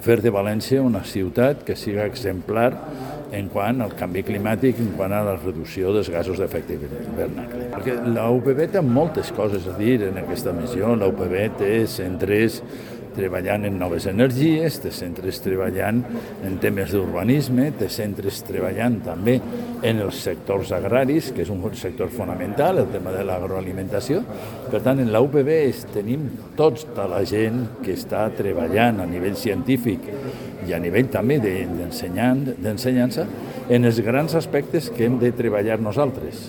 fer de València una ciutat que siga exemplar en quant al canvi climàtic, en quant a la reducció dels gasos d'efecte hivernacle. Perquè la UPB té moltes coses a dir en aquesta missió. La UPB té centres treballant en noves energies, té centres treballant en temes d'urbanisme, té centres treballant també en els sectors agraris, que és un sector fonamental, el tema de l'agroalimentació. Per tant, en la UPB tenim tota la gent que està treballant a nivell científic i a nivell també d'ensenyança en els grans aspectes que hem de treballar nosaltres.